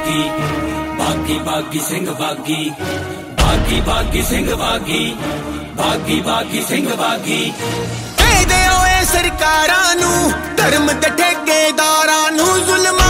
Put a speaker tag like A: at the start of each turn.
A: ਬਾਗੀ ਬਾਗੀ ਬਾਗੀ ਸਿੰਘ ਬਾਗੀ ਬਾਗੀ ਬਾਗੀ ਸਿੰਘ ਬਾਗੀ ਬਾਗੀ ਬਾਗੀ ਸਿੰਘ ਬਾਗੀ
B: ਦੇ ਓਏ ਸਰਕਾਰਾਂ ਨੂੰ ਧਰਮ ਤੇ ਠੇਕੇਦਾਰਾਂ ਨੂੰ ਜ਼ੁਲਮਾਂ